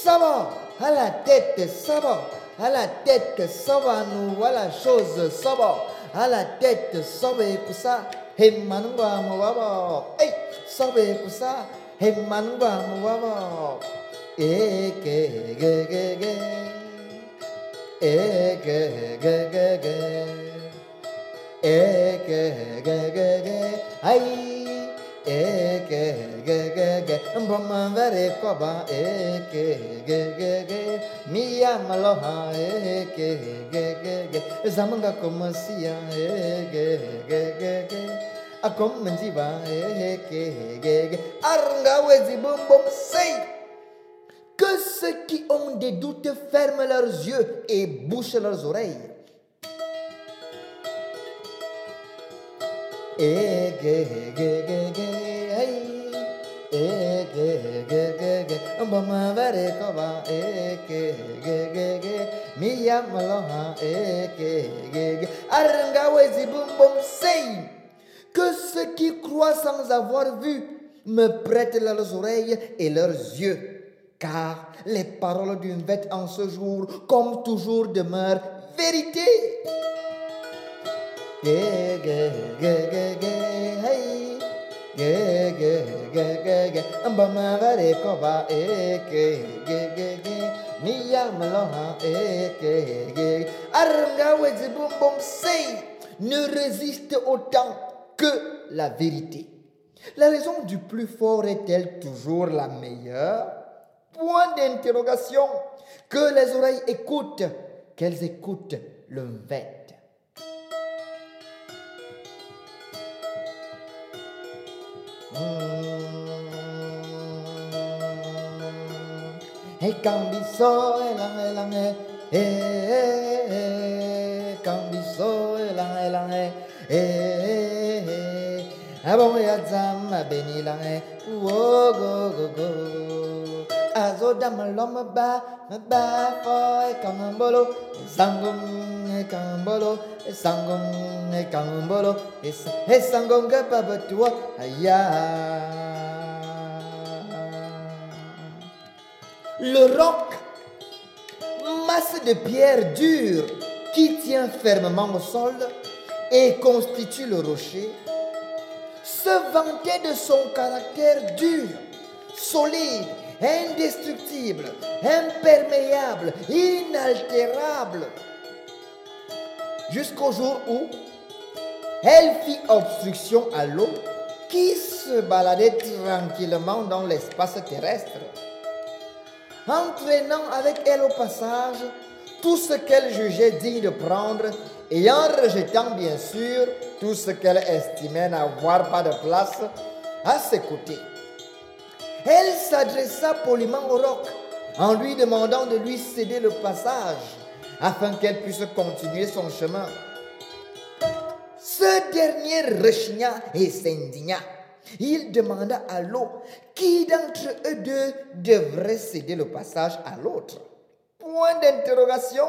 ça va, à la tête, ça va, à la tête, ça va, nous voilà chose, ça va, à la tête, ça va, pour ça, et manwa, moi, hey, ça va, pour ça, et manwa, moi, eh, que ceux qui ont des doutes ferment leurs yeux et bouchent leurs oreilles. Que ceux qui croient sans avoir vu me prêtent leurs oreilles et leurs yeux. Car les paroles d'une bête en ce jour, comme toujours, demeurent vérité. Ne résiste autant que la vérité. La raison du plus fort est-elle toujours la meilleure? Point d'interrogation. Que les oreilles écoutent, qu'elles écoutent le vêt. Hey, cambiso, elang, cambiso, elang, abon yazam, benilang, wo go go. Azoda malom ba foi kambolo, sangom kambolo, sangom kambolo, sangom gabatua, aya. Le roc, masse de pierre dure qui tient fermement au sol et constitue le rocher, se vantait de son caractère dur, solide, indestructible, imperméable, inaltérable, jusqu'au jour où elle fit obstruction à l'eau qui se baladait tranquillement dans l'espace terrestre, entraînant avec elle au passage tout ce qu'elle jugeait digne de prendre et en rejetant bien sûr tout ce qu'elle estimait n'avoir pas de place à ses côtés. Elle s'adressa poliment au roc en lui demandant de lui céder le passage afin qu'elle puisse continuer son chemin. Ce dernier rechigna et s'indigna. Il demanda à l'eau qui d'entre eux deux devrait céder le passage à l'autre. Point d'interrogation.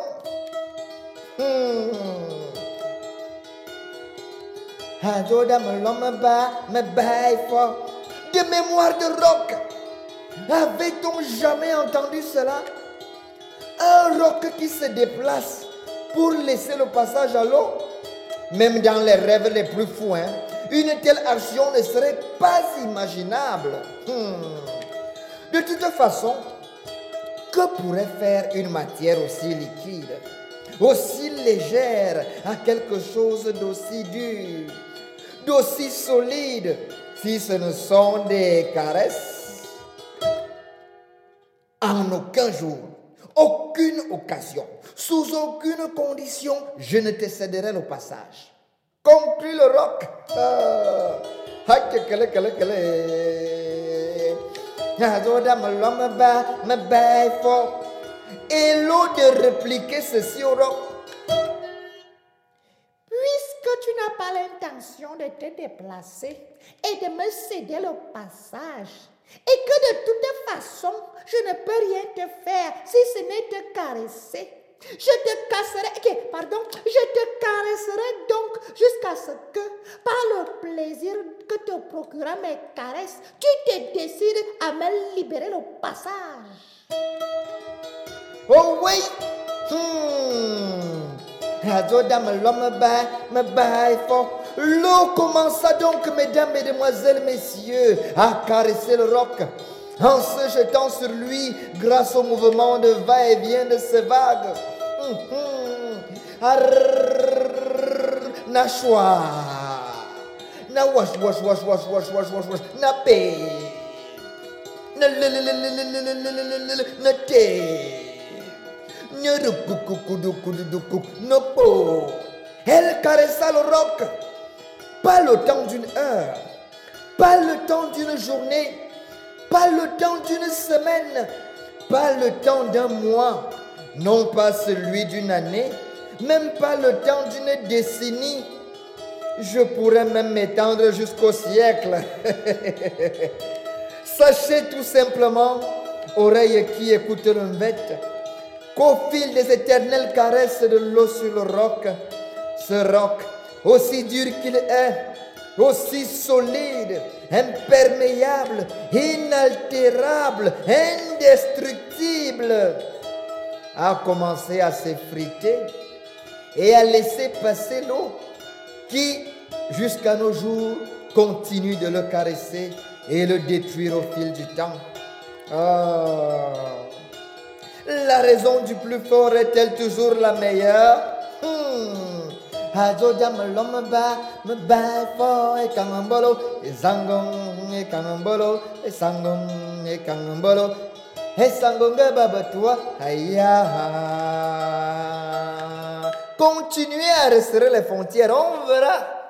De mémoire de roc, avait-on jamais entendu cela? Un roc qui se déplace pour laisser le passage à l'eau? Même dans les rêves les plus fous, une telle action ne serait pas imaginable. De toute façon, que pourrait faire une matière aussi liquide, aussi légère à quelque chose d'aussi dur, d'aussi solide, si ce ne sont des caresses? En aucun jour, aucune occasion, sous aucune condition, je ne te céderai le passage. Conclut le roc. Et l'eau de répliquer ceci au roc. Puisque tu n'as pas l'intention de te déplacer et de me céder le passage, et que de toute façon, je ne peux rien te faire si ce n'est te caresser, je te caresserai donc jusqu'à ce que, par le plaisir que te procurera mes caresses, tu te décides à me libérer le passage. Oh oui. L'eau commença donc, mesdames, mesdemoiselles, messieurs, à caresser le roc, en se jetant sur lui grâce au mouvement de va-et-vient de ces vagues. Nashwa, na wash, na pe, na te. Elle caressa le roc, pas le temps d'une heure, pas le temps d'une journée, pas le temps d'une semaine, pas le temps d'un mois, non pas celui d'une année, même pas le temps d'une décennie. Je pourrais même m'étendre jusqu'au siècle. Sachez tout simplement, oreilles qui écoutent l'envette, qu'au fil des éternelles caresses de l'eau sur le roc, ce roc, aussi dur qu'il est, aussi solide, imperméable, inaltérable, indestructible, a commencé à s'effriter et à laisser passer l'eau qui, jusqu'à nos jours, continue de le caresser et le détruire au fil du temps. La raison du plus fort est-elle toujours la meilleure? Azoja melomba mba fo e kangambolo e zangong e kangambolo e sangong e kangambolo e sangonga babatua aya. Continuez à resserrer les frontières, on verra.